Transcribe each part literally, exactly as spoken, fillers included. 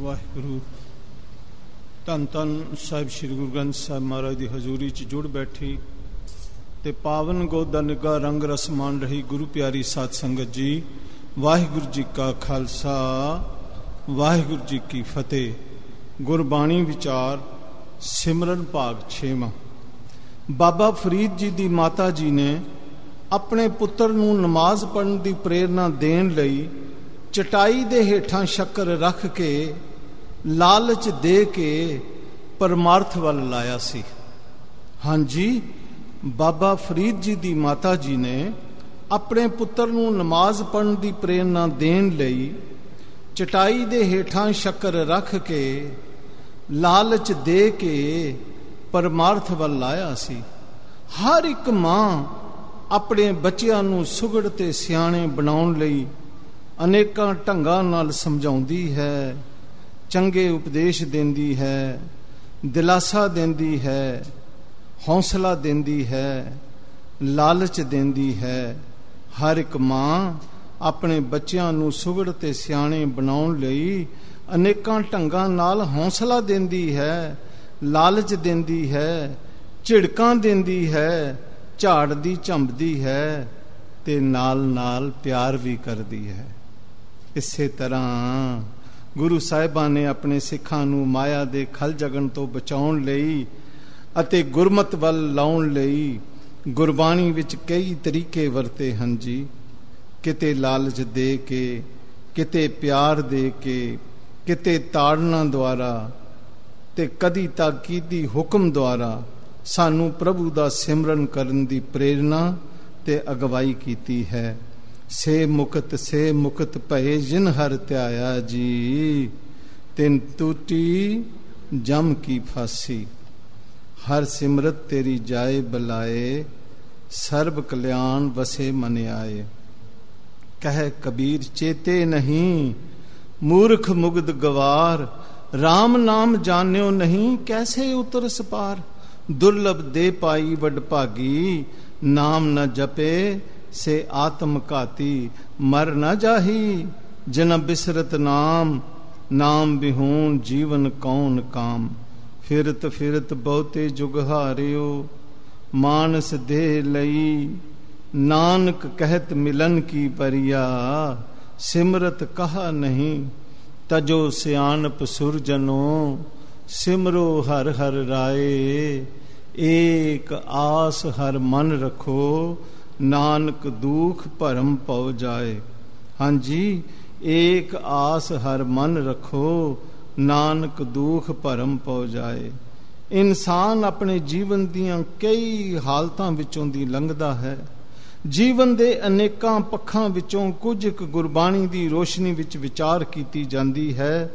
ਵਾਹਿਗੁਰੂ। ਧੰਨ ਧੰਨ ਸਾਹਿਬ ਸ੍ਰੀ ਗੁਰੂ ਗ੍ਰੰਥ ਸਾਹਿਬ ਮਹਾਰਾਜ ਦੀ ਹਜ਼ੂਰੀ 'ਚ ਜੁੜ ਬੈਠੀ ਤੇ ਪਾਵਨ ਗੋਦਾ ਨਿੱਘਾ ਰੰਗ ਰਸ ਮਾਣ ਰਹੀ ਗੁਰੂ ਪਿਆਰੀ ਸਾਧ ਸੰਗਤ ਜੀ। ਵਾਹਿਗੁਰੂ ਜੀ ਕਾ ਖਾਲਸਾ, ਵਾਹਿਗੁਰੂ ਜੀ ਕੀ ਫਤਿਹ। ਗੁਰਬਾਣੀ ਵਿਚਾਰ ਸਿਮਰਨ ਭਾਗ ਛੇਵਾਂ। ਬਾਬਾ ਫਰੀਦ ਜੀ ਦੀ ਮਾਤਾ ਜੀ ਨੇ ਆਪਣੇ ਪੁੱਤਰ ਨੂੰ ਨਮਾਜ਼ ਪੜ੍ਹਨ ਦੀ ਪ੍ਰੇਰਨਾ ਦੇਣ ਲਈ ਚਟਾਈ ਦੇ ਹੇਠਾਂ ਸ਼ੱਕਰ ਰੱਖ ਕੇ ਲਾਲਚ ਦੇ ਕੇ ਪਰਮਾਰਥ ਵੱਲ ਲਾਇਆ ਸੀ। ਹਾਂਜੀ, ਬਾਬਾ ਫਰੀਦ ਜੀ ਦੀ ਮਾਤਾ ਜੀ ਨੇ ਆਪਣੇ ਪੁੱਤਰ ਨੂੰ ਨਮਾਜ਼ ਪੜ੍ਹਨ ਦੀ ਪ੍ਰੇਰਨਾ ਦੇਣ ਲਈ ਚਟਾਈ ਦੇ ਹੇਠਾਂ ਸ਼ੱਕਰ ਰੱਖ ਕੇ ਲਾਲਚ ਦੇ ਕੇ ਪਰਮਾਰਥ ਵੱਲ ਲਾਇਆ ਸੀ। ਹਰ ਇੱਕ ਮਾਂ ਆਪਣੇ ਬੱਚਿਆਂ ਨੂੰ ਸੁਘੜ ਤੇ ਸਿਆਣੇ ਬਣਾਉਣ ਲਈ ਅਨੇਕਾਂ ਢੰਗਾਂ ਨਾਲ ਸਮਝਾਉਂਦੀ ਹੈ, ਚੰਗੇ ਉਪਦੇਸ਼ ਦਿੰਦੀ ਹੈ, ਦਿਲਾਸਾ ਦਿੰਦੀ ਹੈ, ਹੌਸਲਾ ਦਿੰਦੀ ਹੈ, ਲਾਲਚ ਦਿੰਦੀ ਹੈ। ਹਰ ਇੱਕ ਮਾਂ ਆਪਣੇ ਬੱਚਿਆਂ ਨੂੰ ਸੁਘੜ ਤੇ ਸਿਆਣੇ ਬਣਾਉਣ ਲਈ ਅਨੇਕਾਂ ਢੰਗਾਂ ਨਾਲ ਹੌਸਲਾ ਦਿੰਦੀ ਹੈ, ਲਾਲਚ ਦਿੰਦੀ ਹੈ, ਝਿੜਕਾਂ ਦਿੰਦੀ ਹੈ, ਝਾੜਦੀ ਝੰਬਦੀ ਹੈ ਤੇ ਨਾਲ ਨਾਲ ਪਿਆਰ ਵੀ ਕਰਦੀ ਹੈ। ਇਸੇ ਤਰ੍ਹਾਂ ਗੁਰੂ ਸਾਹਿਬਾਂ ਨੇ ਆਪਣੇ ਸਿੱਖਾਂ ਨੂੰ ਮਾਇਆ ਦੇ ਖਲ ਜਗਣ ਤੋਂ ਬਚਾਉਣ ਲਈ ਅਤੇ ਗੁਰਮਤਿ ਵੱਲ ਲਾਉਣ ਲਈ ਗੁਰਬਾਣੀ ਵਿੱਚ ਕਈ ਤਰੀਕੇ ਵਰਤੇ ਹਨ ਜੀ। ਕਿਤੇ ਲਾਲਚ ਦੇ ਕੇ, ਕਿਤੇ ਪਿਆਰ ਦੇ ਕੇ, ਕਿਤੇ ਤਾੜਨਾ ਦੁਆਰਾ ਤੇ ਕਦੀ ਤਾਕੀਦੀ ਹੁਕਮ ਦੁਆਰਾ ਸਾਨੂੰ ਪ੍ਰਭੂ ਦਾ ਸਿਮਰਨ ਕਰਨ ਦੀ ਪ੍ਰੇਰਨਾ ਤੇ ਅਗਵਾਈ ਕੀਤੀ ਹੈ। ਸੇ ਮੁਕਤ ਸੇ ਮੁਕਤ ਭਏ ਜਿਨ ਹਰਿ ਧਿਆਇਆ ਜੀ, ਤਿਨ ਟੂਟੀ ਜਮ ਕੀ ਫਾਸੀ। ਹਰ ਸਿਮਰਤ ਤੇਰੀ ਜਾਏ ਬੁਲਾਏ, ਸਰਬ ਕਲਿਆਣ ਵਸੇ ਮਨ ਆਏ। ਕਹਿ ਕਬੀਰ ਚੇਤੇ ਨਹੀਂ, ਮੂਰਖ ਮੁਗਧ ਗਵਾਰ, ਰਾਮ ਨਾਮ ਜਾਣਿਓ ਨਹੀਂ, ਕੈਸੇ ਉਤਰ ਸਪਾਰ। ਦੁਰਲਭ ਦੇ ਪਾਈ ਵਡ ਭਾਗੀ, ਨਾਮ ਨ ਜਪੇ ਸੇ ਆਤਮ ਘਾਤੀ। ਮਰ ਨ ਜਾਹੀ ਜਨ ਬਿਸਰਤ ਨਾਮ, ਨਾਮ ਬਿਹੂਣ ਜੀਵਨ ਕੌਣ ਕਾਮ। ਫਿਰਤ ਫਿਰਤ ਬਹੁਤੇ ਜੁਗ ਹਾਰਿਓ, ਮਾਨਸ ਦੇ ਲਈ ਨਾਨਕ ਕਹਿਤ ਮਿਲਨ ਕੀ ਪਰਿਆ। ਸਿਮਰਤ ਕਹਾ ਨਹੀਂ ਤਜੋ ਸਿਆਣਪ ਸੁਰਜਨੋ, ਸਿਮਰੋ ਹਰ ਹਰ ਰਾਏ। ਏਕ ਆਸ ਹਰ ਮਨ ਰੱਖੋ, ਨਾਨਕ ਦੁਖ ਭਰਮ ਪਉ ਜਾਏ। ਹਾਂਜੀ, ਏਕ ਆਸ ਹਰ ਮਨ ਰੱਖੋ, ਨਾਨਕ ਦੁਖ ਭਰਮ ਪਉ ਜਾਏ। ਇਨਸਾਨ ਆਪਣੇ ਜੀਵਨ ਦੀਆਂ ਕਈ ਹਾਲਤਾਂ ਵਿੱਚੋਂ ਦੀ ਲੰਘਦਾ ਹੈ। ਜੀਵਨ ਦੇ ਅਨੇਕਾਂ ਪੱਖਾਂ ਵਿੱਚੋਂ ਕੁਝ ਇੱਕ ਗੁਰਬਾਣੀ ਦੀ ਰੋਸ਼ਨੀ ਵਿੱਚ ਵਿਚਾਰ ਕੀਤੀ ਜਾਂਦੀ ਹੈ।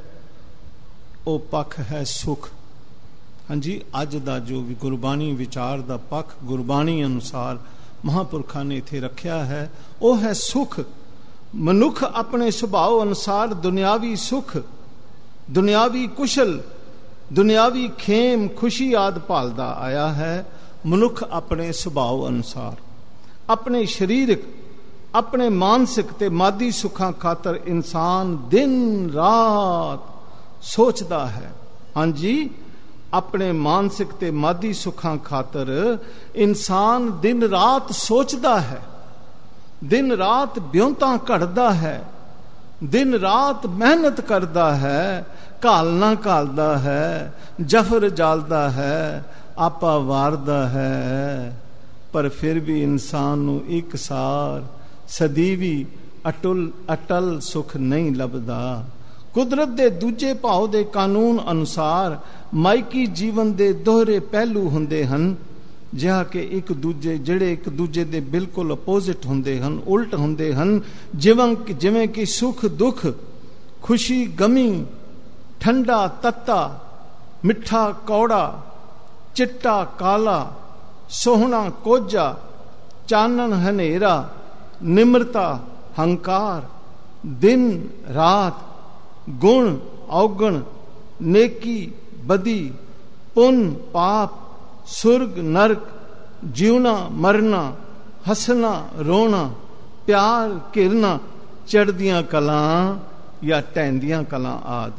ਉਹ ਪੱਖ ਹੈ ਸੁਖ। ਹਾਂਜੀ, ਅੱਜ ਦਾ ਜੋ ਵੀ ਗੁਰਬਾਣੀ ਵਿਚਾਰ ਦਾ ਪੱਖ ਗੁਰਬਾਣੀ ਅਨੁਸਾਰ ਮਹਾਂਪੁਰਖਾਂ ਨੇ ਇੱਥੇ ਰੱਖਿਆ ਹੈ, ਉਹ ਹੈ ਸੁਖ। ਮਨੁੱਖ ਆਪਣੇ ਸੁਭਾਅ ਅਨੁਸਾਰ ਦੁਨਿਆਵੀ ਸੁਖ, ਦੁਨਿਆਵੀ ਕੁਸ਼ਲ, ਦੁਨਿਆਵੀ ਖੇਮ ਖੁਸ਼ੀ ਆਦਿ ਭਾਲਦਾ ਆਇਆ ਹੈ। ਮਨੁੱਖ ਆਪਣੇ ਸੁਭਾਅ ਅਨੁਸਾਰ ਆਪਣੇ ਸਰੀਰਕ, ਆਪਣੇ ਮਾਨਸਿਕ ਤੇ ਮਾਦੀ ਸੁੱਖਾਂ ਖਾਤਰ ਇਨਸਾਨ ਦਿਨ ਰਾਤ ਸੋਚਦਾ ਹੈ। ਹਾਂਜੀ, ਆਪਣੇ ਮਾਨਸਿਕ ਤੇ ਮਾਦੀ ਸੁੱਖਾਂ ਖਾਤਰ ਇਨਸਾਨ ਦਿਨ ਰਾਤ ਸੋਚਦਾ ਹੈ, ਦਿਨ ਰਾਤ ਵਿਉਂਤਾਂ ਘੜਦਾ ਹੈ, ਦਿਨ ਰਾਤ ਮਿਹਨਤ ਕਰਦਾ ਹੈ, ਘਾਲਣਾ ਘਾਲਦਾ ਹੈ, ਜਫਰ ਜਾਲਦਾ ਹੈ, ਆਪਾ ਵਾਰਦਾ ਹੈ। ਪਰ ਫਿਰ ਵੀ ਇਨਸਾਨ ਨੂੰ ਇੱਕ ਸਾਰ ਸਦੀਵੀ ਅਟੁੱਲ ਅਟਲ ਸੁਖ ਨਹੀਂ ਲੱਭਦਾ। ਕੁਦਰਤ ਦੇ ਦੂਜੇ ਭਾਵ ਦੇ ਕਾਨੂੰਨ ਅਨੁਸਾਰ ਮਾਇਕੀ ਜੀਵਨ ਦੇ ਦੋਹਰੇ ਪਹਿਲੂ ਹੁੰਦੇ ਹਨ, ਜਿਹਾ ਕਿ ਇੱਕ ਦੂਜੇ ਜਿਹੜੇ ਇੱਕ ਦੂਜੇ ਦੇ ਬਿਲਕੁਲ ਅਪੋਜ਼ਿਟ ਹੁੰਦੇ ਹਨ, ਉਲਟ ਹੁੰਦੇ ਹਨ। ਜਿਵੇਂ ਜਿਵੇਂ ਕਿ ਸੁਖ ਦੁੱਖ, ਖੁਸ਼ੀ ਗਮੀ, ਠੰਡਾ ਤੱਤਾ, ਮਿੱਠਾ ਕੌੜਾ, ਚਿੱਟਾ ਕਾਲਾ, ਸੋਹਣਾ ਕੋਝਾ, ਚਾਨਣ ਹਨੇਰਾ, ਨਿਮਰਤਾ ਹੰਕਾਰ, ਦਿਨ ਰਾਤ, ਗੁਣ ਔਗਣ, ਨੇਕੀ ਬਦੀ, ਪੁੰਨ ਪਾਪ, ਸੁਰਗ ਨਰਕ, ਜਿਉਣਾ ਮਰਨਾ, ਹੱਸਣਾ ਰੋਣਾ, ਪਿਆਰ ਘਿਰਨਾ, ਚੜ੍ਹਦੀਆਂ ਕਲਾਂ ਜਾਂ ਢਹਿੰਦੀਆਂ ਕਲਾਂ ਆਦਿ।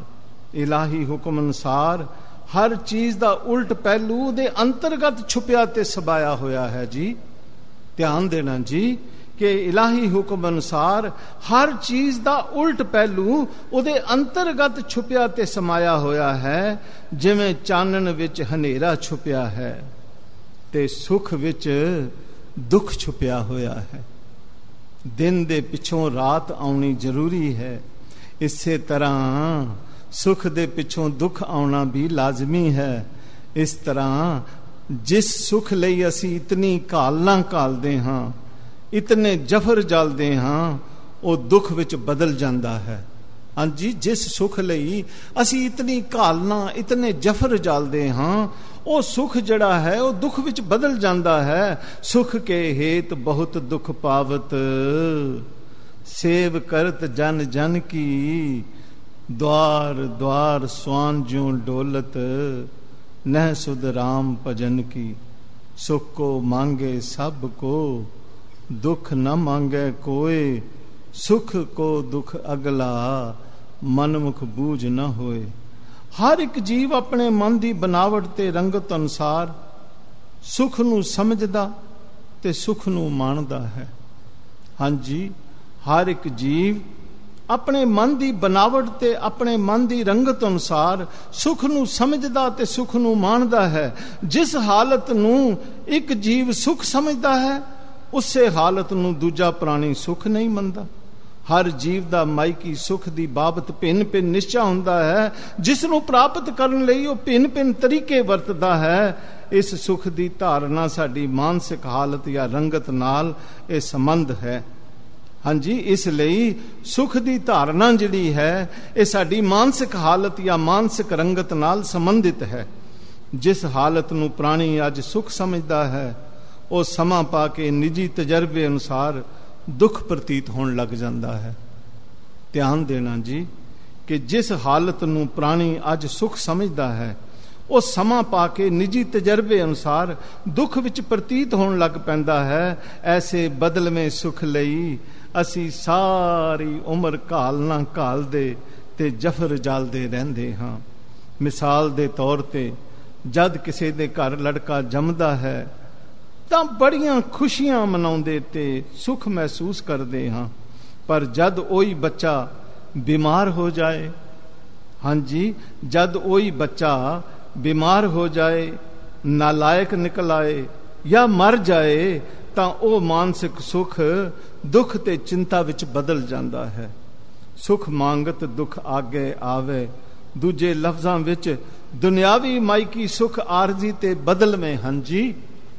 ਇਲਾਹੀ ਹੁਕਮ ਅਨੁਸਾਰ ਹਰ ਚੀਜ਼ ਦਾ ਉਲਟ ਪਹਿਲੂ ਦੇ ਅੰਤਰਗਤ ਛੁਪਿਆ ਤੇ ਸਬਾਇਆ ਹੋਇਆ ਹੈ ਜੀ। ਧਿਆਨ ਦੇਣਾ ਜੀ ਕਿ ਇਲਾਹੀ ਹੁਕਮ ਅਨੁਸਾਰ ਹਰ ਚੀਜ਼ ਦਾ ਉਲਟ ਪਹਿਲੂ ਉਹਦੇ ਅੰਤਰਗਤ ਛੁਪਿਆ ਤੇ ਸਮਾਇਆ ਹੋਇਆ ਹੈ। ਜਿਵੇਂ ਚਾਨਣ ਵਿੱਚ ਹਨੇਰਾ ਛੁਪਿਆ ਹੈ ਤੇ ਸੁਖ ਵਿੱਚ ਦੁੱਖ ਛੁਪਿਆ ਹੋਇਆ ਹੈ। ਦਿਨ ਦੇ ਪਿੱਛੋਂ ਰਾਤ ਆਉਣੀ ਜ਼ਰੂਰੀ ਹੈ, ਇਸੇ ਤਰ੍ਹਾਂ ਸੁਖ ਦੇ ਪਿੱਛੋਂ ਦੁੱਖ ਆਉਣਾ ਵੀ ਲਾਜ਼ਮੀ ਹੈ। ਇਸ ਤਰ੍ਹਾਂ ਜਿਸ ਸੁਖ ਲਈ ਅਸੀਂ ਇਤਨੀ ਘਾਲਨਾ ਘਾਲਦੇ ਹਾਂ, ਇਤਨੇ ਜਫਰ ਜਲਦੇ ਹਾਂ, ਉਹ ਦੁੱਖ ਵਿੱਚ ਬਦਲ ਜਾਂਦਾ ਹੈ। ਹਾਂਜੀ, ਜਿਸ ਸੁਖ ਲਈ ਅਸੀਂ ਇਤਨੀ ਘਾਲਨਾ ਇਤਨੇ ਜਫਰ ਜਲਦੇ ਹਾਂ, ਉਹ ਸੁਖ ਜਿਹੜਾ ਹੈ ਉਹ ਦੁੱਖ ਵਿੱਚ ਬਦਲ ਜਾਂਦਾ ਹੈ। ਸੁਖ ਕੇ ਹੇਤ ਬਹੁਤ ਦੁੱਖ ਪਾਵਤ, ਸੇਵ ਕਰਤ ਜਨ ਜਨ ਕੀ, द्वार द्वार स्वान ज्यों डोलत, नह सुध राम भजन की। सुख को मांगे सब को, दुख न मांगे कोय, सुख को दुख अगला, मनमुख बूझ न होए। हर एक जीव अपने मन की बनावट ते रंगत अनुसार सुख नूं समझदा ते सुख नूं माणदा है। हाँ जी, हर एक जीव ਆਪਣੇ ਮਨ ਦੀ ਬਣਾਵਟ ਤੇ ਆਪਣੇ ਮਨ ਦੀ ਰੰਗਤ ਅਨੁਸਾਰ ਸੁਖ ਨੂੰ ਸਮਝਦਾ ਤੇ ਸੁਖ ਨੂੰ ਮਾਣਦਾ ਹੈ। ਜਿਸ ਹਾਲਤ ਨੂੰ ਇੱਕ ਜੀਵ ਸੁਖ ਸਮਝਦਾ ਹੈ, ਉਸੇ ਹਾਲਤ ਨੂੰ ਦੂਜਾ ਪ੍ਰਾਣੀ ਸੁਖ ਨਹੀਂ ਮੰਨਦਾ। ਹਰ ਜੀਵ ਦਾ ਮਾਇਕੀ ਸੁਖ ਦੀ ਬਾਬਤ ਭਿੰਨ ਭਿੰਨ ਨਿਸ਼ਚਾ ਹੁੰਦਾ ਹੈ, ਜਿਸ ਨੂੰ ਪ੍ਰਾਪਤ ਕਰਨ ਲਈ ਉਹ ਭਿੰਨ ਭਿੰਨ ਤਰੀਕੇ ਵਰਤਦਾ ਹੈ। ਇਸ ਸੁਖ ਦੀ ਧਾਰਨਾ ਸਾਡੀ ਮਾਨਸਿਕ ਹਾਲਤ ਜਾਂ ਰੰਗਤ ਨਾਲ ਇਹ ਸੰਬੰਧ ਹੈ। ਹਾਂਜੀ, ਇਸ ਲਈ ਸੁਖ ਦੀ ਧਾਰਨਾ ਜਿਹੜੀ ਹੈ ਇਹ ਸਾਡੀ ਮਾਨਸਿਕ ਹਾਲਤ ਜਾਂ ਮਾਨਸਿਕ ਰੰਗਤ ਨਾਲ ਸੰਬੰਧਿਤ ਹੈ। ਜਿਸ ਹਾਲਤ ਨੂੰ ਪ੍ਰਾਣੀ ਅੱਜ ਸੁਖ ਸਮਝਦਾ ਹੈ, ਉਹ ਸਮਾਂ ਪਾ ਕੇ ਨਿੱਜੀ ਤਜਰਬੇ ਅਨੁਸਾਰ ਦੁੱਖ ਪ੍ਰਤੀਤ ਹੋਣ ਲੱਗ ਜਾਂਦਾ ਹੈ। ਧਿਆਨ ਦੇਣਾ ਜੀ ਕਿ ਜਿਸ ਹਾਲਤ ਨੂੰ ਪ੍ਰਾਣੀ ਅੱਜ ਸੁਖ ਸਮਝਦਾ ਹੈ, ਉਹ ਸਮਾਂ ਪਾ ਕੇ ਨਿੱਜੀ ਤਜਰਬੇ ਅਨੁਸਾਰ ਦੁੱਖ ਵਿੱਚ ਪ੍ਰਤੀਤ ਹੋਣ ਲੱਗ ਪੈਂਦਾ ਹੈ। ਐਸੇ ਬਦਲਵੇਂ ਸੁਖ ਲਈ ਅਸੀਂ ਸਾਰੀ ਉਮਰ ਘਾਲਨਾ ਘਾਲਦੇ ਤੇ ਜਫਰ ਜਲਦੇ ਰਹਿੰਦੇ ਹਾਂ। ਮਿਸਾਲ ਦੇ ਤੌਰ ਤੇ ਜਦ ਕਿਸੇ ਦੇ ਘਰ ਲੜਕਾ ਜੰਮਦਾ ਹੈ ਤਾਂ ਬੜੀਆਂ ਖੁਸ਼ੀਆਂ ਮਨਾਉਂਦੇ ਤੇ ਸੁਖ ਮਹਿਸੂਸ ਕਰਦੇ ਹਾਂ, ਪਰ ਜਦ ਉਹੀ ਬੱਚਾ ਬਿਮਾਰ ਹੋ ਜਾਏ, ਹਾਂਜੀ, ਜਦ ਉਹੀ ਬੱਚਾ ਬਿਮਾਰ ਹੋ ਜਾਏ, ਨਾਲਾਇਕ ਨਿਕਲ ਆਏ ਜਾਂ ਮਰ ਜਾਏ, ਤਾਂ ਉਹ ਮਾਨਸਿਕ ਸੁਖ ਦੁੱਖ ਤੇ ਚਿੰਤਾ ਵਿੱਚ ਬਦਲ ਜਾਂਦਾ ਹੈ। ਸੁਖ ਮੰਗਤ ਦੁੱਖ ਆਗੇ ਆਵੇ। ਦੂਜੇ ਲਫ਼ਜ਼ਾਂ ਵਿੱਚ ਦੁਨਿਆਵੀ ਮਾਇਕੀ ਸੁਖ ਆਰਜ਼ੀ ਤੇ ਬਦਲਵੇਂ ਹਨ ਜੀ।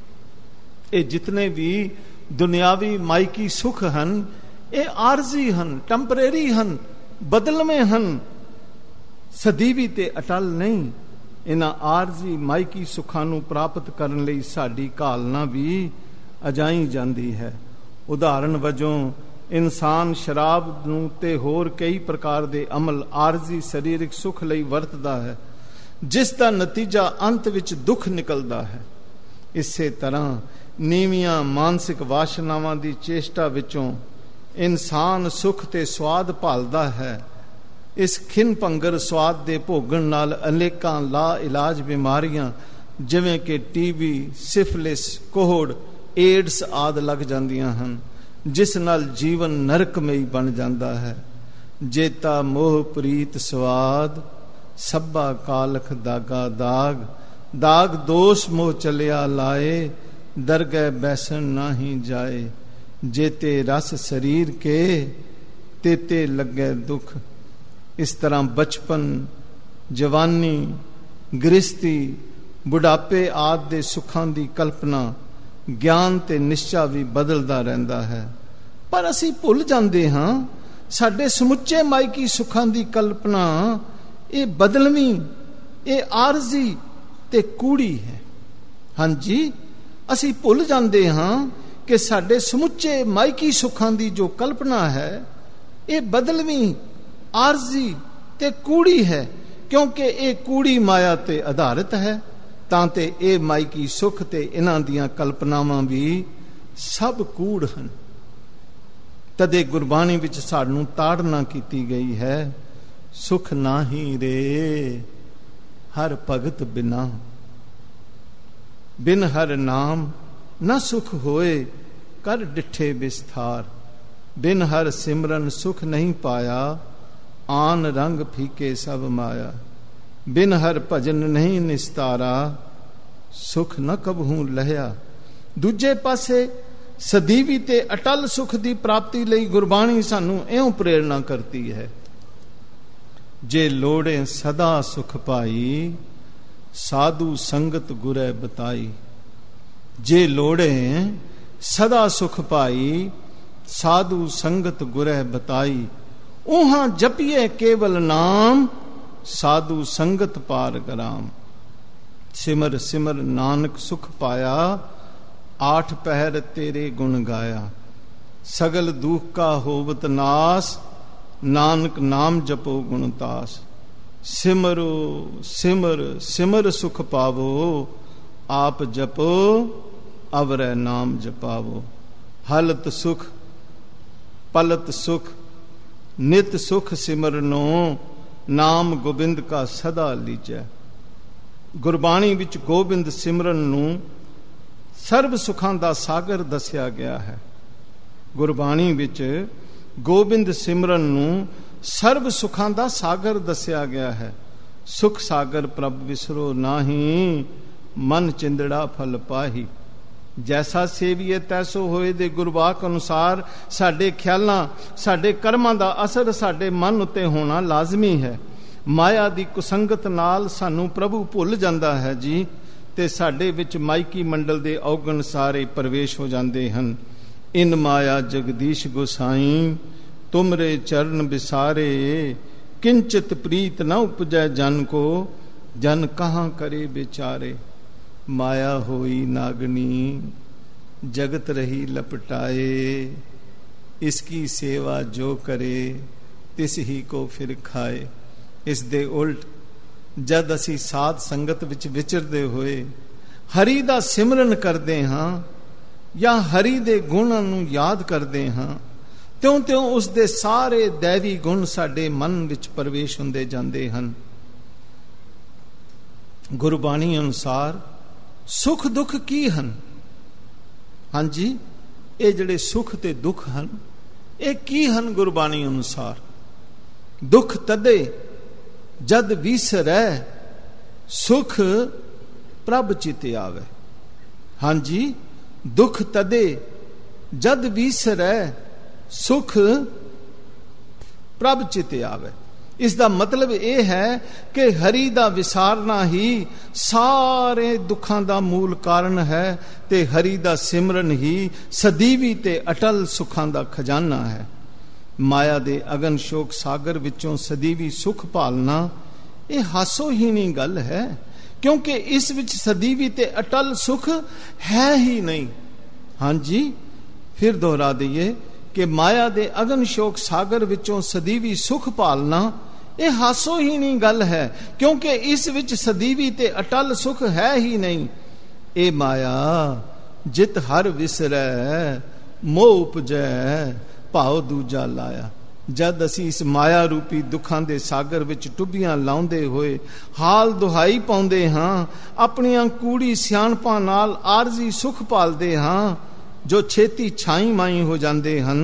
ਇਹ ਜਿਤਨੇ ਵੀ ਦੁਨਿਆਵੀ ਮਾਇਕੀ ਸੁਖ ਹਨ, ਇਹ ਆਰਜ਼ੀ ਹਨ, ਟੈਂਪਰੇਰੀ ਹਨ, ਬਦਲਵੇਂ ਹਨ, ਸਦੀਵੀ ਤੇ ਅਟਲ ਨਹੀਂ। ਇਹਨਾਂ ਆਰਜ਼ੀ ਮਾਇਕੀ ਸੁੱਖਾਂ ਨੂੰ ਪ੍ਰਾਪਤ ਕਰਨ ਲਈ ਸਾਡੀ ਘਾਲਨਾ ਵੀ ਅਜਾਈ ਜਾਂਦੀ ਹੈ। ਉਦਾਹਰਣ ਵਜੋਂ ਇਨਸਾਨ ਸ਼ਰਾਬ ਨੂੰ ਤੇ ਹੋਰ ਕਈ ਪ੍ਰਕਾਰ ਦੇ ਅਮਲ ਆਰਜ਼ੀ ਸਰੀਰਕ ਸੁਖ ਲਈ ਵਰਤਦਾ ਹੈ, ਜਿਸ ਦਾ ਨਤੀਜਾ ਅੰਤ ਵਿੱਚ ਦੁੱਖ ਨਿਕਲਦਾ ਹੈ। ਇਸੇ ਤਰ੍ਹਾਂ ਨੀਵੀਆਂ ਮਾਨਸਿਕ ਵਾਸ਼ਨਾਵਾਂ ਦੀ ਚੇਸ਼ਟਾ ਵਿੱਚੋਂ ਇਨਸਾਨ ਸੁਖ ਤੇ ਸਵਾਦ ਭਾਲਦਾ ਹੈ। ਇਸ ਖਿਨ ਭੰਗਰ ਸਵਾਦ ਦੇ ਭੋਗਣ ਨਾਲ ਅਨੇਕਾਂ ਲਾ ਇਲਾਜ ਬਿਮਾਰੀਆਂ ਜਿਵੇਂ ਕਿ ਟੀਵੀ, ਸਿਫਲਿਸ, ਕੋਹੜ, ਏਡਸ ਆਦਿ ਲੱਗ ਜਾਂਦੀਆਂ ਹਨ, ਜਿਸ ਨਾਲ ਜੀਵਨ ਨਰਕਮਈ ਬਣ ਜਾਂਦਾ ਹੈ। ਜੇਤਾ ਮੋਹ ਪ੍ਰੀਤ ਸਵਾਦ, ਸੱਭਾ ਕਾਲਖ ਦਾਗਾ ਦਾਗ, ਦਾਗ ਦੋਸ਼ ਮੋਹ ਚਲਿਆ ਲਾਏ, ਦਰਗਹਿ ਬੈਸਣ ਨਾਹੀ ਜਾਏ। ਜੇਤੇ ਰਸ ਸਰੀਰ ਕੇ, ਤੇਤੇ ਲੱਗੇ ਦੁੱਖ। ਇਸ ਤਰ੍ਹਾਂ ਬਚਪਨ, ਜਵਾਨੀ, ਗ੍ਰਸਤੀ, ਬੁਢਾਪੇ ਆਦਿ ਦੇ ਸੁੱਖਾਂ ਦੀ ਕਲਪਨਾ, ਗਿਆਨ ਤੇ ਨਿਸ਼ਚਾ ਵੀ ਬਦਲਦਾ ਰਹਿੰਦਾ ਹੈ। ਪਰ ਅਸੀਂ ਭੁੱਲ ਜਾਂਦੇ ਹਾਂ, ਸਾਡੇ ਸਮੁੱਚੇ ਮਾਇਕੀ ਸੁੱਖਾਂ ਦੀ ਕਲਪਨਾ ਇਹ ਬਦਲਵੀਂ, ਇਹ ਆਰਜ਼ੀ ਤੇ ਕੂੜੀ ਹੈ। ਹਾਂਜੀ, ਅਸੀਂ ਭੁੱਲ ਜਾਂਦੇ ਹਾਂ ਕਿ ਸਾਡੇ ਸਮੁੱਚੇ ਮਾਇਕੀ ਸੁੱਖਾਂ ਦੀ ਜੋ ਕਲਪਨਾ ਹੈ ਇਹ ਬਦਲਵੀਂ, ਆਰਜ਼ੀ ਤੇ ਕੂੜੀ ਹੈ, ਕਿਉਂਕਿ ਇਹ ਕੂੜੀ ਮਾਇਆ ਤੇ ਆਧਾਰਿਤ ਹੈ। ਤਾਂ ਤੇ ਇਹ ਮਾਇਕੀ ਸੁਖ ਤੇ ਇਹਨਾਂ ਦੀਆਂ ਕਲਪਨਾਵਾਂ ਵੀ ਸਭ ਕੂੜ ਹਨ। ਤਦੇ ਗੁਰਬਾਣੀ ਵਿੱਚ ਸਾਨੂੰ ਤਾੜਨਾ ਕੀਤੀ ਗਈ ਹੈ, सुख नाही रे हर भगत बिना, बिन हर नाम न सुख होए कर डिठे विस्तार, बिन हर सिमरन सुख नहीं पाया, आन रंग फीके सब माया, बिन हर भजन नहीं निस्तारा, सुख न कबहू लहया। दूजे पासे सदीवी ते अटल सुख की प्राप्ति लई गुरबाणी सानू इउं प्रेरणा करती है, जे लोड़े सदा सुख पाई, साधु संगत गुरै बताई। जे लोड़े सदा सुख पाई, साधु संगत गुरै बताई। उहां जपिए केवल नाम, साधु संगत पार कराम। सिमर सिमर नानक सुख पाया, आठ पहर तेरे गुण गाया। सगल दुख का होवत नास, नानक नाम जपो गुणतास। सिमरो सिमर सिमर सुख पावो, आप जपो अवरै नाम जपावो। हलत सुख पलत सुख नित सुख सिमरनो, नाम गोबिंद का सदा लीजै। गुरबाणी विच गोबिंद सिमरन नूं सर्व सुखां दा सागर दसिया गया है। गुरबाणी विच गोबिंद सिमरन नूं सर्व सुखां दा सागर दसिया गया है। सुख सागर प्रभ विसरो नाही, मन चिंदड़ा फल पाही। जैसा सेवीए तैसो होए दे गुरबाक अनुसार साडे ख्यालां साडे कर्मां दा असर साडे मन उत्ते होना लाजमी है। माया दी कुसंगत नाल सानू प्रभु भुल जांदा है जी, ते साडे विच माइकी मंडल दे औगण सारे प्रवेश हो जाते हैं। इन माया जगदीश गोसाई, तुमरे चरण बिसारे। किंचित प्रीत न उपजै जन को, जन कहाँ करे बेचारे। माया होई नागनी, जगत रही लपटाए। इसकी सेवा जो करे, तिस ही को फिर खाए। इस दे उल्ट जद असी साध संगत विच विचरदे होए हरि दा सिमरन करदे हां या हरि दे गुणां नूं याद करदे हां, त्यों त्यों उस दे सारे दैवी गुण साडे मन विच प्रवेश हुंदे जांदे हन। गुरबाणी अनुसार सुख दुख की हन? हां जी, ये जिहड़े सुख ते दुख हन, ये की हन गुरबाणी अनुसार? दुख तदे जद विसरै, सुख प्रभ चित आवे। हां जी, दुख तदे जद विसरै, सुख प्रभ चित आवे। इसका मतलब यह है कि हरि दा विसारना ही सारे दुखां दा मूल कारण है, ते हरि दा सिमरन ही सदीवी ते अटल सुखां दा खजाना है। माया दे अगन शोक सागर विचों सदीवी सुख भालना ये हासोहीनी गल है, क्योंकि इस विच सदीवी ते अटल सुख है ही नहीं। हां जी, फिर दोहरा दईए कि माया दे अगन शोक सागर विचों सदीवी सुख भालना ये हासोहीनी गल है, क्योंकि इस विच सदीवी ते अटल सुख है ही नहीं। ए माया जित हर विसरै, मोह उपजै भाव दूजा लाया। जद असी इस माया रूपी दुखां दे सागर विच टुबियां लाउंदे होए हाल दुहाई पाउंदे हां, अपनियां कूड़ी सियाणपां नाल आरजी सुख पालदे हां, जो छेती छाई माई हो जांदे हन।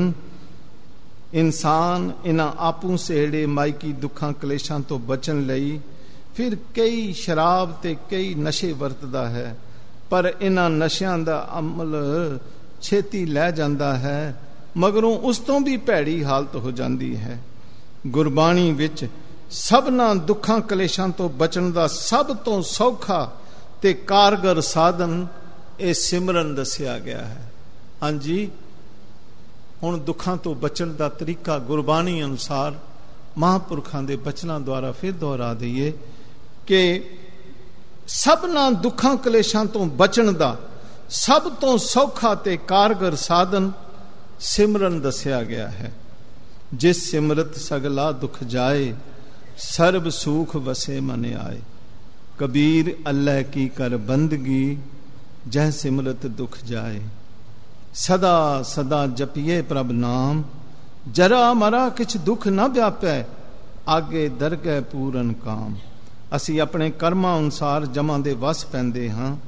इंसान इन्हां आपू सेड़े माइकी दुखां कलेशां तो बचन लई फिर कई शराब ते कई नशे वरतदा है, पर इन्हां नशियां दा अमल छेती लै जांदा है, मगरों उस तो भी भैड़ी हालत हो जाती है। गुरबाणी विच सबना दुखां कलेशां तो बचन दा सब तो सौखा ते कारगर साधन ये सिमरन दसिया गया है। हाँ जी, हुण दुखां तो बचन दा तरीका गुरबाणी अनुसार महापुरखां दे बचनां द्वारा फिर दोहरा दईए कि सबना दुखां कलेशां तो बचन दा सब तो सौखा ते कारगर साधन सिमरन दसिया गया है। जिस सिमरत सगला दुख जाए, सर्ब सुख वसे मन आए। कबीर अल्लाह की कर बंदगी, जह सिमरत दुख जाए। सदा सदा जपिए प्रभ नाम, जरा मरा किछ दुख न व्यापै। ਆਗੇ ਦਰਗਹਿ ਪੂਰਨ ਕਾਮ। ਅਸੀਂ ਆਪਣੇ ਕਰਮਾਂ ਅਨੁਸਾਰ ਜਮਾਂ ਦੇ ਵਸ ਪੈਂਦੇ ਹਾਂ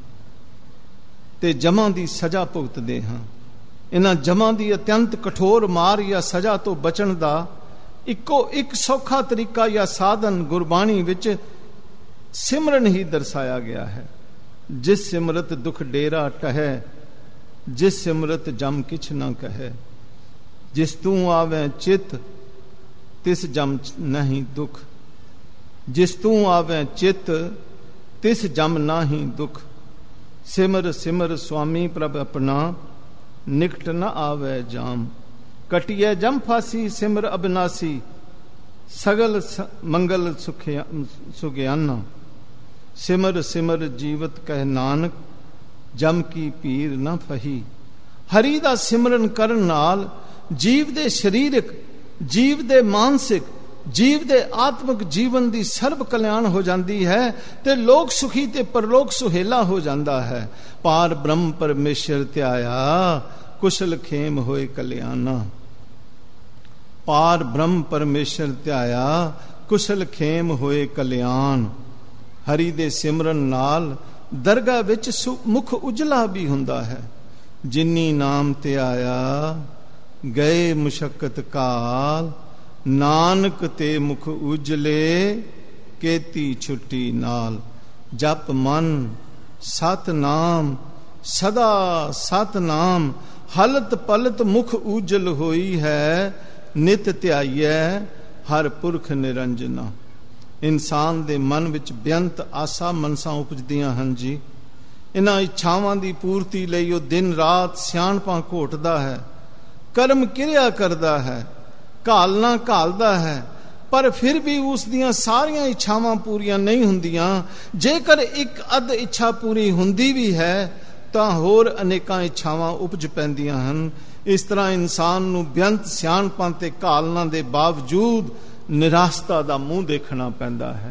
ਤੇ ਜਮਾਂ ਦੀ ਸਜ਼ਾ ਭੁਗਤਦੇ ਹਾਂ। ਇਹਨਾਂ ਜਮਾਂ ਦੀ ਅਤਿਅੰਤ ਕਠੋਰ ਮਾਰ ਜਾਂ ਸਜ਼ਾ ਤੋਂ ਬਚਣ ਦਾ ਇੱਕੋ ਇੱਕ ਸੌਖਾ ਤਰੀਕਾ ਜਾਂ ਸਾਧਨ ਗੁਰਬਾਣੀ ਵਿੱਚ ਸਿਮਰਨ ਹੀ ਦਰਸਾਇਆ ਗਿਆ ਹੈ। ਜਿਸ ਸਿਮਰਤ ਦੁਖ ਡੇਰਾ ਟਹੈ, ਜਿਸ ਸਿਮਰਤ ਜਮ ਕਿਛ ਨਾ ਕਹੈ। ਜਿਸ ਤੂੰ ਆਵੇਂ ਚਿਤ ਤਿਸ ਜਮ ਨਹੀਂ ਦੁਖ, ਜਿਸ ਤੂੰ ਆਵੇਂ ਚਿਤ ਤਿਸ ਜਮ ਨਾਹੀਂ ਦੁਖ। ਸਿਮਰ ਸਿਮਰ ਸੁਆਮੀ ਪ੍ਰਭ ਆਪਣਾ, ਨਿਕਟ ਨ ਆਵੇ ਜਾਮ। ਕਟਿਐ ਜਮ ਫਾਸੀ ਸਿਮਰ ਅਬਨਾਸੀ, ਸਗਲ ਮੰਗਲ ਸੁਖਿਆਨਾ। ਸਿਮਰ ਸਿਮਰ ਜੀਵਤ ਕਹਿ ਨਾਨਕ, ਜਮ ਕੀ ਪੀਰ ਨਾ ਫਹੀ। ਹਰੀ ਦਾ ਸਿਮਰਨ ਕਰਨ ਨਾਲ ਜੀਵ ਦੇ ਸਰੀਰਕ, ਜੀਵ ਦੇ ਮਾਨਸਿਕ, ਜੀਵ ਦੇ ਆਤਮਿਕ ਜੀਵਨ ਦੀ ਸਰਬ ਕਲਿਆਣ ਹੋ ਜਾਂਦੀ ਹੈ ਤੇ ਲੋਕ ਸੁਖੀ ਤੇ ਪਰਲੋਕ ਸੁਹੇਲਾ ਹੋ ਜਾਂਦਾ ਹੈ। ਪਾਰ ਬ੍ਰਹਮ ਪਰਮੇਸ਼ਰ ਧਿਆਇਆ, ਕੁਸ਼ਲ ਖੇਮ ਹੋਏ ਕਲਿਆਣਾ। ਪਾਰ ਬ੍ਰਹਮ ਪਰਮੇਸ਼ਰ ਧਿਆਇਆ, ਕੁਸ਼ਲ ਖੇਮ ਹੋਏ ਕਲਿਆਣ। ਹਰੀ ਦੇ ਸਿਮਰਨ ਨਾਲ ਦਰਗਾਹ ਵਿੱਚ ਮੁਖ ਉਜਲਾ ਵੀ ਹੁੰਦਾ ਹੈ। ਜਿਨੀ ਨਾਮ ਤੇ ਆਇਆ, ਗਏ ਮੁਸ਼ੱਕਤ ਕਾਲ। ਨਾਨਕ ਤੇ ਮੁਖ ਉਜਲੇ, ਕੇਤੀ ਛੁੱਟੀ ਨਾਲ। ਜਪ ਮਨ ਸਤ ਨਾਮ, ਸਦਾ ਸਤ ਨਾਮ। ਹਲਤ ਪਲਤ ਮੁਖ ਉਜਲ ਹੋਈ ਹੈ, ਨਿਤ ਧਿਆਈਐ ਹਰ ਪੁਰਖ ਨਿਰੰਜਨਾ। ਇਨਸਾਨ ਦੇ ਮਨ ਵਿੱਚ ਬੇਅੰਤ ਆਸਾ ਮਨਸਾਂ ਉਪਜਦੀਆਂ ਹਨ ਜੀ। ਇਹਨਾਂ ਇੱਛਾਵਾਂ ਦੀ ਪੂਰਤੀ ਲਈ ਉਹ ਦਿਨ ਰਾਤ ਸਿਆਣਪਾਂ ਘੋਟਦਾ ਹੈ, ਕਰਮ ਕਿਰਿਆ ਕਰਦਾ ਹੈ, ਘਾਲਣਾ ਘਾਲਦਾ ਹੈ, ਪਰ ਫਿਰ ਵੀ ਉਸ ਦੀਆਂ ਸਾਰੀਆਂ ਇੱਛਾਵਾਂ ਪੂਰੀਆਂ ਨਹੀਂ ਹੁੰਦੀਆਂ। ਜੇਕਰ ਇੱਕ ਅੱਧ ਇੱਛਾ ਪੂਰੀ ਹੁੰਦੀ ਵੀ ਹੈ ਤਾਂ ਹੋਰ ਅਨੇਕਾਂ ਇੱਛਾਵਾਂ ਉਪਜ ਪੈਂਦੀਆਂ ਹਨ। ਇਸ ਤਰ੍ਹਾਂ ਇਨਸਾਨ ਨੂੰ ਬੇਅੰਤ ਸਿਆਣਪਾਂ ਤੇ ਘਾਲਣਾ ਦੇ ਬਾਵਜੂਦ ਨਿਰਾਸ਼ਤਾ ਦਾ ਮੂੰਹ ਦੇਖਣਾ ਪੈਂਦਾ ਹੈ।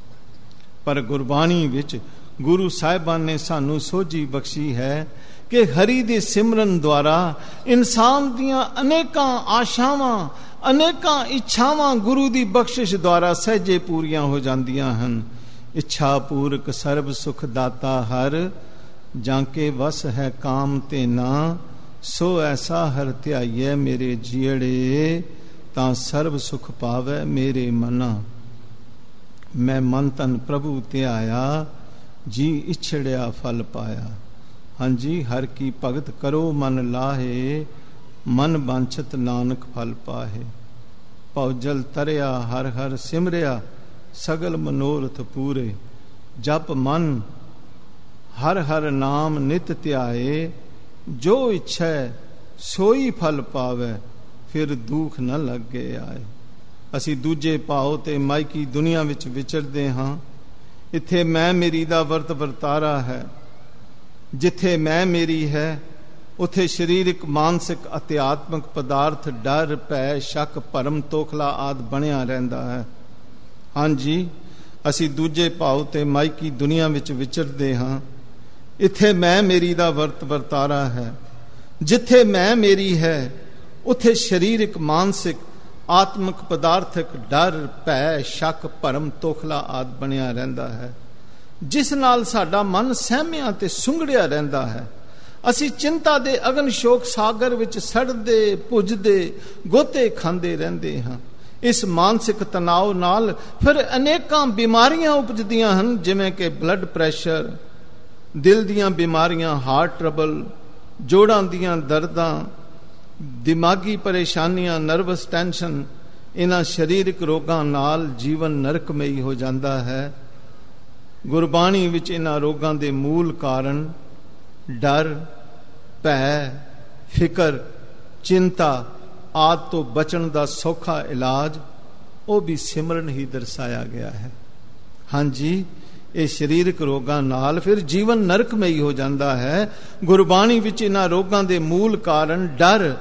ਪਰ ਗੁਰਬਾਣੀ ਵਿੱਚ ਗੁਰੂ ਸਾਹਿਬਾਨ ਨੇ ਸਾਨੂੰ ਸੋਝੀ ਬਖਸ਼ੀ ਹੈ ਕਿ ਹਰੀ ਦੇ ਸਿਮਰਨ ਦੁਆਰਾ ਇਨਸਾਨ ਦੀਆਂ ਅਨੇਕਾਂ ਆਸ਼ਾਵਾਂ, ਅਨੇਕਾਂ ਇੱਛਾਵਾਂ ਗੁਰੂ ਦੀ ਬਖਸ਼ਿਸ਼ ਦੁਆਰਾ ਸਹਿਜੇ ਪੂਰੀਆਂ ਹੋ ਜਾਂਦੀਆਂ ਹਨ। ਇੱਛਾ ਪੂਰਕ ਸਰਬ ਸੁਖ ਦਾਤਾ ਹਰ, ਜਾਂ ਕੇ ਵਸ ਹੈ ਕਾਮ ਤੇ ਨਾ। ਸੋ ਐਸਾ ਹਰ ਧਿਆਈਐ ਮੇਰੇ ਜੀੜੇ, ਤਾਂ ਸਰਬ ਸੁਖ ਪਾਵੈ ਮੇਰੇ ਮਨਾ। ਮੈਂ ਮਨ ਤਨ ਪ੍ਰਭੂ ਧਿਆਇਆ, ਜੀ ਇਛੜਿਆ ਫਲ ਪਾਇਆ। ਹਾਂਜੀ, ਹਰ ਕੀ ਭਗਤ ਕਰੋ ਮਨ ਲਾਹੇ, ਮਨ ਬਾਂਛਤ ਨਾਨਕ ਫਲ ਪਾਹੇ। ਭਉਜਲ ਤਰਿਆ ਹਰ ਹਰ ਸਿਮਰਿਆ, ਸਗਲ ਮਨੋਰਥ ਪੂਰੇ। ਜਪ ਮਨ ਹਰ ਹਰ ਨਾਮ ਨਿਤ ਧਿਆਏ, ਜੋ ਇੱਛੈ ਸੋਈ ਫਲ ਪਾਵੈ, ਫਿਰ ਦੁੱਖ ਨ ਲੱਗੇ ਆਏ। ਅਸੀਂ ਦੂਜੇ ਭਾਉ ਤੇ ਮਾਇਕੀ ਦੁਨੀਆ ਵਿੱਚ ਵਿਚਰਦੇ ਹਾਂ। ਇੱਥੇ ਮੈਂ ਮੇਰੀ ਦਾ ਵਰਤ ਵਰਤਾਰਾ ਹੈ। ਜਿੱਥੇ ਮੈਂ ਮੇਰੀ ਹੈ ਉੱਥੇ ਸਰੀਰਕ, ਮਾਨਸਿਕ, ਅਧਿਆਤਮਿਕ ਪਦਾਰਥ ਡਰ, ਭੈ, ਸ਼ੱਕ, ਭਰਮ, ਤੋਖਲਾ ਆਦਿ ਬਣਿਆ ਰਹਿੰਦਾ ਹੈ। ਹਾਂਜੀ, ਅਸੀਂ ਦੂਜੇ ਭਾਉ ਤੇ ਮਾਇਕੀ ਦੁਨੀਆ ਵਿੱਚ ਵਿਚਰਦੇ ਹਾਂ। ਇੱਥੇ ਮੈਂ ਮੇਰੀ ਦਾ ਵਰਤ ਵਰਤਾਰਾ ਹੈ। ਜਿੱਥੇ ਮੈਂ ਮੇਰੀ ਹੈ ਉੱਥੇ ਸਰੀਰਕ, ਮਾਨਸਿਕ, ਆਤਮਿਕ, ਪਦਾਰਥਕ ਡਰ, ਭੈ, ਸ਼ੱਕ, ਭਰਮ, ਤੋਖਲਾ ਆਦਿ ਬਣਿਆ ਰਹਿੰਦਾ ਹੈ, ਜਿਸ ਨਾਲ ਸਾਡਾ ਮਨ ਸਹਿਮਿਆ ਤੇ ਸੁੰਗੜਿਆ ਰਹਿੰਦਾ ਹੈ। ਅਸੀਂ ਚਿੰਤਾ ਦੇ ਅਗਨ ਸ਼ੋਕ ਸਾਗਰ ਵਿੱਚ ਸੜਦੇ ਭੁੱਜਦੇ ਗੋਤੇ ਖਾਂਦੇ ਰਹਿੰਦੇ ਹਾਂ। ਇਸ ਮਾਨਸਿਕ ਤਣਾਅ ਨਾਲ ਫਿਰ ਅਨੇਕਾਂ ਬਿਮਾਰੀਆਂ ਉਪਜਦੀਆਂ ਹਨ, ਜਿਵੇਂ ਕਿ ਬਲੱਡ ਪ੍ਰੈਸ਼ਰ, ਦਿਲ ਦੀਆਂ ਬਿਮਾਰੀਆਂ, ਹਾਰਟ ਟਰਬਲ, ਜੋੜਾਂ ਦੀਆਂ ਦਰਦਾਂ, ਦਿਮਾਗੀ ਪਰੇਸ਼ਾਨੀਆਂ, ਨਰਵਸ ਟੈਂਸ਼ਨ। ਇਹਨਾਂ ਸਰੀਰਕ ਰੋਗਾਂ ਨਾਲ ਜੀਵਨ ਨਰਕਮਈ ਹੋ ਜਾਂਦਾ ਹੈ। ਗੁਰਬਾਣੀ ਵਿੱਚ ਇਹਨਾਂ ਰੋਗਾਂ ਦੇ ਮੂਲ ਕਾਰਨ ਡਰ, ਭੈ, ਫਿਕਰ, ਚਿੰਤਾ ਆਦਿ ਤੋਂ ਬਚਣ ਦਾ ਸੌਖਾ ਇਲਾਜ ਉਹ ਵੀ ਸਿਮਰਨ ਹੀ ਦਰਸਾਇਆ ਗਿਆ ਹੈ। ਹਾਂਜੀ, ਇਹ ਸਰੀਰਕ ਰੋਗਾਂ ਨਾਲ ਫਿਰ ਜੀਵਨ ਨਰਕਮਈ ਹੋ ਜਾਂਦਾ ਹੈ। ਗੁਰਬਾਣੀ ਵਿੱਚ ਇਹਨਾਂ ਰੋਗਾਂ ਦੇ ਮੂਲ ਕਾਰਨ ਡਰ,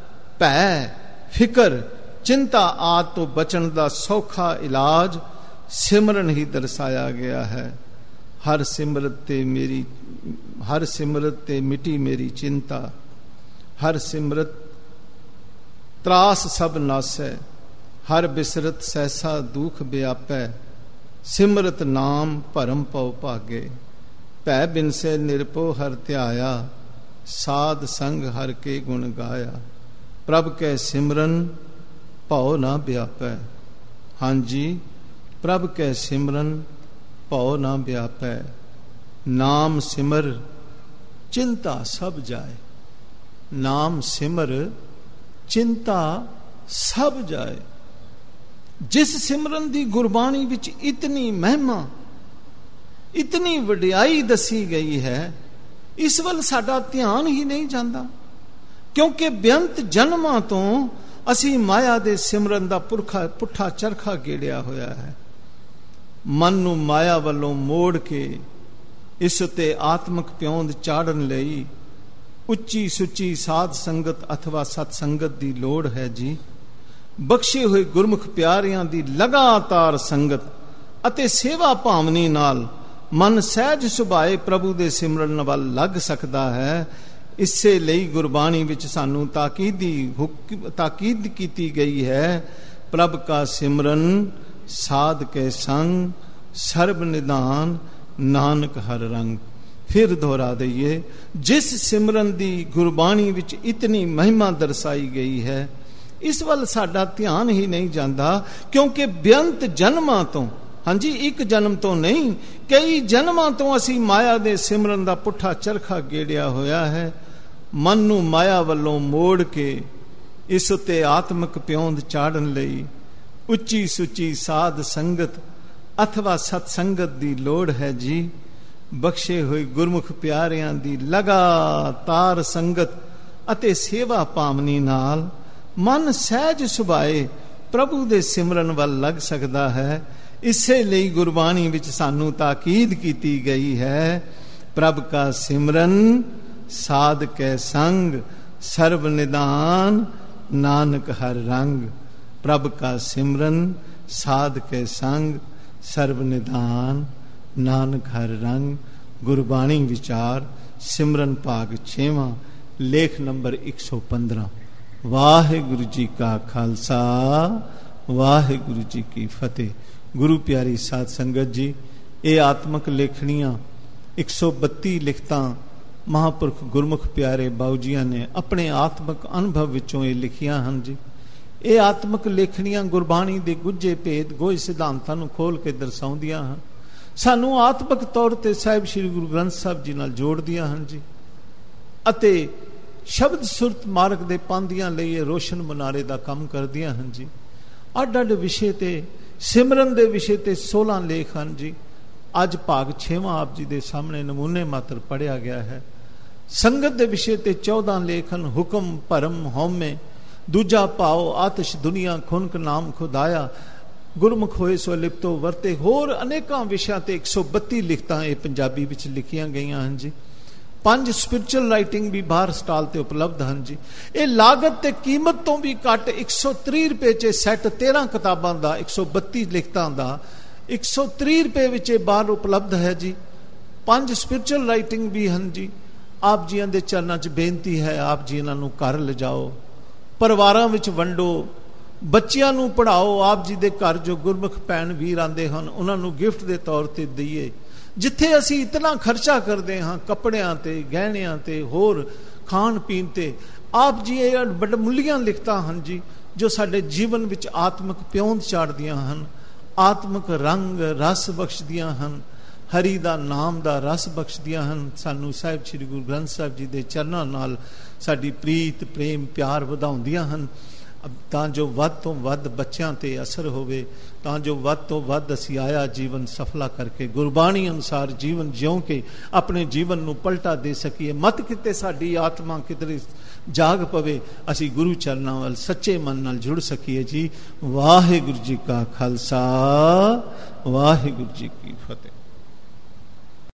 ਭੈ, ਫਿਕਰ, ਚਿੰਤਾ ਆਦਿ ਤੋਂ ਬਚਣ ਦਾ ਸੌਖਾ ਇਲਾਜ ਸਿਮਰਨ ਹੀ ਦਰਸਾਇਆ ਗਿਆ ਹੈ। ਹਰ ਸਿਮਰਤ ਤੇ ਮੇਰੀ ਹਰ ਸਿਮਰਤ ਤੇ ਮਿਟੀ ਮੇਰੀ ਚਿੰਤਾ, ਹਰ ਸਿਮਰਤ ਤਰਾਸ ਸਭ ਨਾਸੈ, हर बिसरत सहसा दुख व्यापै, सिमरत नाम भरम पौ भागे। भै बिनसे निरपो हर ध्याया, साध संग हर के गुण गाया। प्रभ कै सिमरन भौ ना व्यापै। हाँ जी, प्रभ कै सिमरन भौ ना व्यापै। नाम सिमर चिंता सब जाए। नाम सिमर चिंता सब जाए। जिस सिमरन दी गुरबाणी विच इतनी महिमा, इतनी वडियाई दसी गई है, इस वल साडा ध्यान ही नहीं जाता। क्योंकि बेअंत जन्मां तो असी माया दे सिमरन दा पुरखा पुठा चरखा गेड़िया होया है। मन नू माया वल्लों मोड़ के इस ते आत्मक प्योंद चाड़न लई उच्ची सुच्ची साध संगत अथवा सतसंगत दी लोड़ है जी। बख्शे हुए गुरमुख प्यारियां दी लगातार संगत अते सेवा भावनी नाल मन सहज सुभाए प्रभु दे सिमरन वल लग सकदा है। इसे लई गुरबाणी विच सानू ताकीदी ताकीद कीती गई है, प्रभ का सिमरन साध के संग, सर्ब निदान नानक हर रंग। फिर दोहरा दईए, जिस सिमरन दी गुरबाणी विच इतनी महिमा दर्शाई गई है, इस वल साडा ध्यान ही नहीं जाता। क्योंकि बेअंत जन्मां तो, हाँ जी, एक जन्म तो नहीं, कई जन्मां तो असी माया दे सिमरन दा पुठा चरखा गेड़िया होया है। मन नू माया वल्लों मोड़ के इस ते आत्मक प्योंद चाड़न लई उच्ची सुच्ची साध संगत अथवा सतसंगत दी लोड़ है जी। बख्शे हुए गुरमुख प्यारियां दी लगातार संगत अते सेवा भावनी नाल मन सहज सुभाए प्रभु दे सिमरन वल लग सकदा है। इसे लई गुरबाणी विच सानू ताकीद कीती गई है, प्रभ का सिमरन साध कै संग, सर्व निदान नानक हर रंग। प्रभ का सिमरन साध कै संग, सर्व निदान नानक हर रंग। गुरबाणी विचार सिमरन भाग छेवां, लेख नंबर एक सौ पंद्रह। वाहिगुरु जी का खालसा, वाहिगुरु जी की फतेह। गुरु प्यारी साध संगत जी, ये आत्मक लेखनियां एक सौ बत्ती लिखतां महापुरख गुरमुख प्यारे बाऊ जियां ने अपने आत्मक अनुभव विचों ये लिखियां हैं जी। ये आत्मक लेखनियां गुरबाणी दे गुज्जे भेद गोए सिद्धांतां नूं खोल के दर्शाउंदियां हैं, सानू आत्मक तौर ते साहिब श्री गुरु ग्रंथ साहिब जी नाल जोड़दियां हैं जी। अते शब्द सुरत मार्ग दे पांदियां लई रोशन मनारे दा काम करदियां हैं जी। अड अड विषय ते सिमरन दे विषय ते सोलह लेख हैं जी। अज भाग छेवां आप जी दे सामने नमूने मात्र पढ़िया गया है। संगत दे विषय ते चौदह लेख हैं, हुक्म भरम हौमे, दूजा भाव आतिश दुनिया खुनक नाम खुदाया, गुरमुख होए सो लिप्तो वरते। होर अनेकां विषयां ते एक सौ बत्ती लिखतां ये पंजाबी विच लिखियां गईयां हैं जी। पंज स्पिरिचुअल राइटिंग भी बाहर स्टाल ते उपलब्ध हैं जी। ये लागत ते कीमत तो भी घट एक सौ तीह रुपए च सैट तेरह किताबां दा एक सौ बत्ती लिखतां दा एक सौ तीह रुपए विच बाहर उपलब्ध है जी। पंज स्पिरिचुअल राइटिंग भी हैं जी। आप जी दे चरनां च बेनती है, आप जी इन्हां नूं घर लिजाओ, परिवारां विच वंडो, बच्चियां नूं पढ़ाओ। आप जी दे घर जो गुरमुख भैन वीर आंदे हन, उन्हां नूं गिफ्ट दे तौर ते दईए। जिथे असी इतना खर्चा करते हाँ कपड़ियां ते, गहणियां ते, होर खाण पीण ते, आप जी ये बड़मुलियां लिखता हैं जी, जो साडे जीवन विच आत्मक प्योंद चाड़दियां हन, आत्मक रंग रस बख्शदियां हन, हरि दा नाम दा रस बख्शदियां हन। सानू साहिब श्री गुरु ग्रंथ साहिब जी दे चरनां नाल साडी प्रीत प्रेम प्यार वधाउंदियां हन, तां जो वध तो वध बच्चों ते असर होवे, तां जो वध तो वध असी आया जीवन सफला करके गुरबाणी अनुसार जीवन जिਉਂ के अपने जीवन नूं पलटा दे सकीए। मत किते साडी आत्मा किधरे जाग पवे, असी गुरु चरनां वल सच्चे मन नाल जुड़ सकीए जी। वाहिगुरु जी का खालसा, वाहिगुरु जी की फतेह।